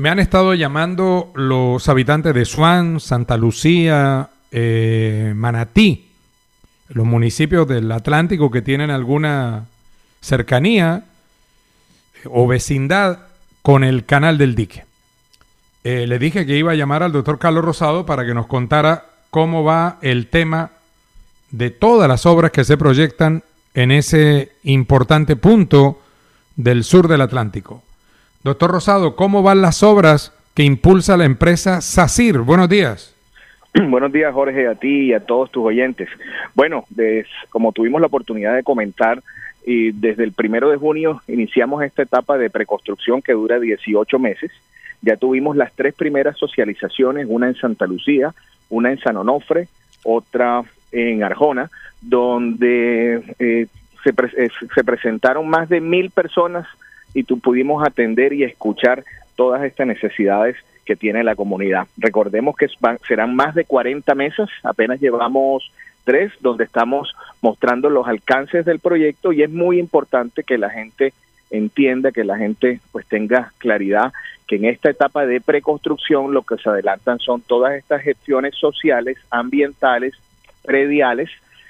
Me han estado llamando los habitantes de Swan, Santa Lucía, Manatí, los municipios del Atlántico que tienen alguna cercanía o vecindad con el canal del dique. Le dije que iba a llamar al doctor Carlos Rosado para que nos contara cómo va el tema de todas las obras que se proyectan en ese importante punto del sur del Atlántico. Doctor Rosado, ¿cómo van las obras que impulsa la empresa SACIR? Buenos días. Buenos días, Jorge, a ti y a todos tus oyentes. Bueno, como tuvimos la oportunidad de comentar, y desde el 1 de junio iniciamos esta etapa de preconstrucción que dura 18 meses. Ya tuvimos las 3 primeras socializaciones, una en Santa Lucía, una en San Onofre, otra en Arjona, donde se presentaron más de 1,000 personas y pudimos atender y escuchar todas estas necesidades que tiene la comunidad. Recordemos que serán más de 40 mesas, apenas llevamos 3, donde estamos mostrando los alcances del proyecto, y es muy importante que la gente entienda, que la gente pues tenga claridad que en esta etapa de preconstrucción lo que se adelantan son todas estas gestiones sociales, ambientales, prediales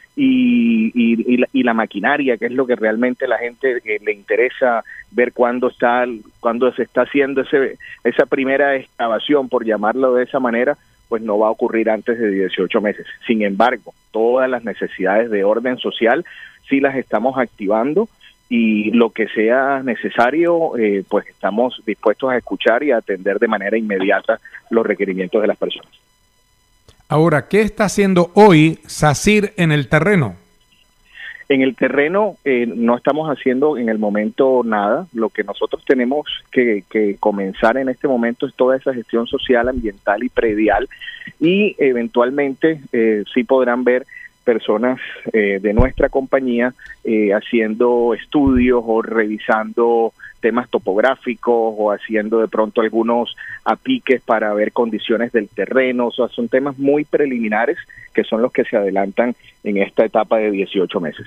y la maquinaria, que es lo que realmente la gente le interesa ver cuando se está haciendo esa primera excavación, por llamarlo de esa manera, pues no va a ocurrir antes de 18 meses. Sin embargo, todas las necesidades de orden social sí las estamos activando, y lo que sea necesario, pues estamos dispuestos a escuchar y a atender de manera inmediata los requerimientos de las personas. Ahora, ¿qué está haciendo hoy SACIR en el terreno? En el terreno no estamos haciendo en el momento nada. Lo que nosotros tenemos que comenzar en este momento es toda esa gestión social, ambiental y predial, y eventualmente sí podrán ver personas de nuestra compañía haciendo estudios o revisando temas topográficos o haciendo de pronto algunos apiques para ver condiciones del terreno. O sea, son temas muy preliminares que son los que se adelantan en esta etapa de 18 meses.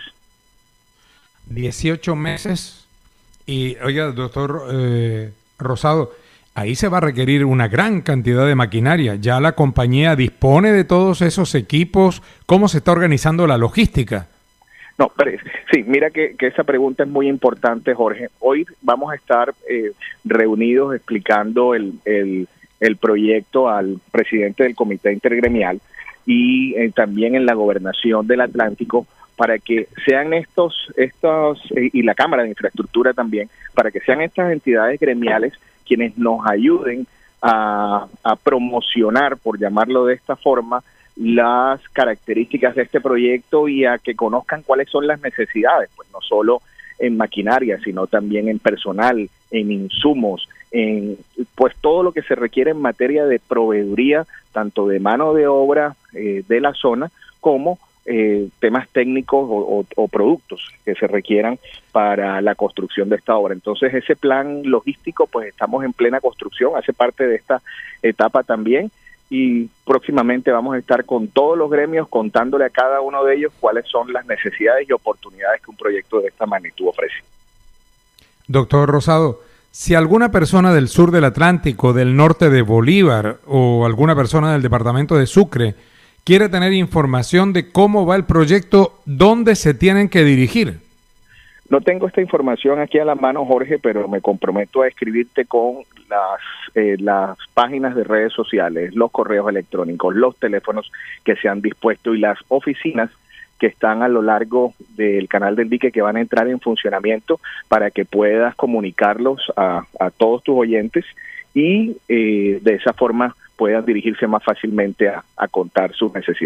18 meses. Y, oiga, doctor Rosado, ahí se va a requerir una gran cantidad de maquinaria. ¿Ya la compañía dispone de todos esos equipos? ¿Cómo se está organizando la logística? No, pero sí, mira que esa pregunta es muy importante, Jorge. Hoy vamos a estar reunidos explicando el proyecto al presidente del Comité Intergremial y también en la Gobernación del Atlántico, para que sean estos y la Cámara de Infraestructura también, para que sean estas entidades gremiales quienes nos ayuden a promocionar, por llamarlo de esta forma, las características de este proyecto y a que conozcan cuáles son las necesidades, pues no solo en maquinaria, sino también en personal, en insumos, en pues todo lo que se requiere en materia de proveeduría, tanto de mano de obra de la zona, como temas técnicos o productos que se requieran para la construcción de esta obra. Entonces ese plan logístico pues estamos en plena construcción, hace parte de esta etapa también, y próximamente vamos a estar con todos los gremios contándole a cada uno de ellos cuáles son las necesidades y oportunidades que un proyecto de esta magnitud ofrece. Doctor Rosado, si alguna persona del sur del Atlántico, del norte de Bolívar o alguna persona del departamento de Sucre quiere tener información de cómo va el proyecto, ¿dónde se tienen que dirigir? No tengo esta información aquí a la mano, Jorge, pero me comprometo a escribirte con las páginas de redes sociales, los correos electrónicos, los teléfonos que se han dispuesto y las oficinas que están a lo largo del canal del dique que van a entrar en funcionamiento, para que puedas comunicarlos a todos tus oyentes y de esa forma puedan dirigirse más fácilmente a contar sus necesidades.